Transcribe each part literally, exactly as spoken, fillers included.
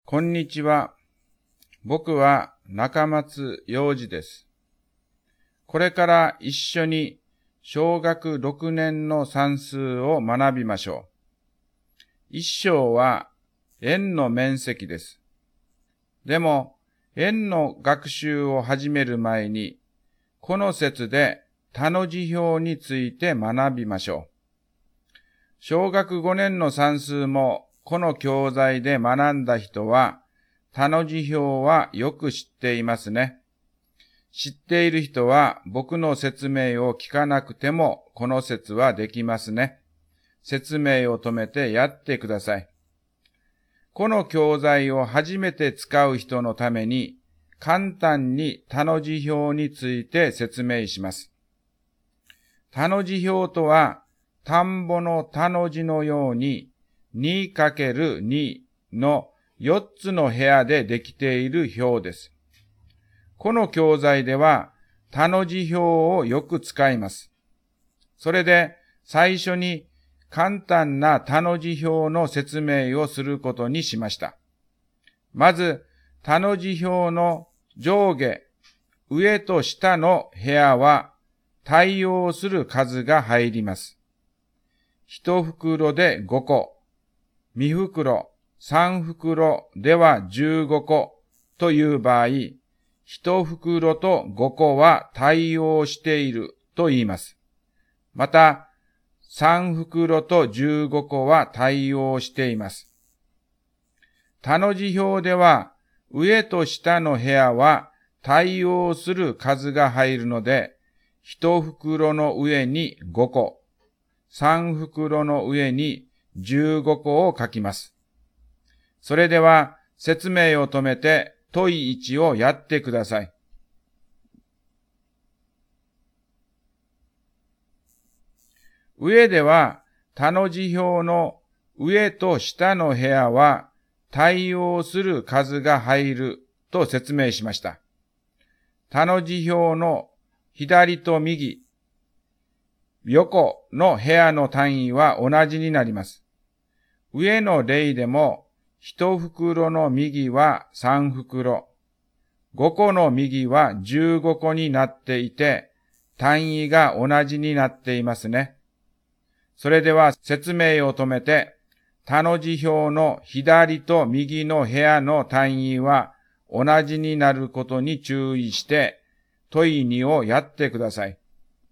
こんにちは。僕は中松洋二です。これから一緒に小学ろくねんの算数を学びましょう。一章は円の面積です。でも、円の学習を始める前に、この節で他の字表について学びましょう。小学ごねんの算数もこの教材で学んだ人は、他の字表はよく知っていますね。知っている人は僕の説明を聞かなくてもこの説はできますね。説明を止めてやってください。この教材を初めて使う人のために簡単に他の字表について説明します。他の字表とは田んぼの田の字のように にかけるに のよっつの部屋でできている表です。この教材では他の字表をよく使います。それで最初に簡単な他の字表の説明をすることにしました。まず他の字表の上下、上と下の部屋は対応する数が入ります。一袋でごこ、二袋、三袋ではじゅうごこという場合、一袋とごこは対応していると言います。また、三袋とじゅうごこは対応しています。他の字表では、上と下の部屋は対応する数が入るので、一袋の上にごこ、三袋の上にじゅうごこを書きます。それでは説明を止めて問いいちをやってください。上では他の字表の上と下の部屋は対応する数が入ると説明しました。他の字表の左と右、横の部屋の単位は同じになります。上の例でも、一袋の右は三袋、五個の右は十五個になっていて、単位が同じになっていますね。それでは説明を止めて、他の字表の左と右の部屋の単位は同じになることに注意して、問いにをやってください。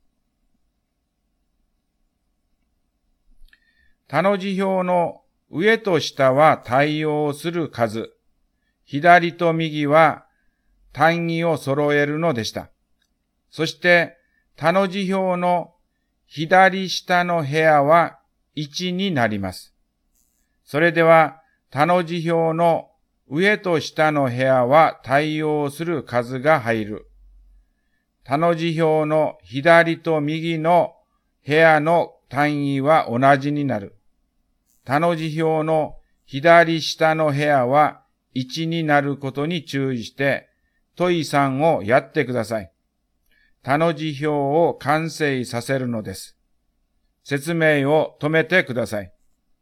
他の字表の上と下は対応する数、左と右は単位を揃えるのでした。そして他の字表の左下の部屋はいちになります。それでは他の字表の上と下の部屋は対応する数が入る。他の字表の左と右の部屋の単位は同じになる。他の字表の左下の部屋はいちになることに注意して、問いさんをやってください。他の字表を完成させるのです。説明を止めてください。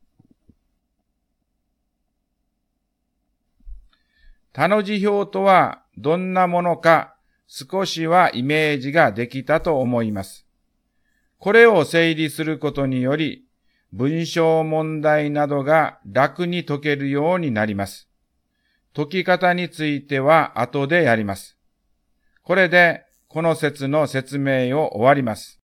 他の字表とはどんなものか少しはイメージができたと思います。これを整理することにより、文章問題などが楽に解けるようになります。解き方については後でやります。これでこの節の説明を終わります。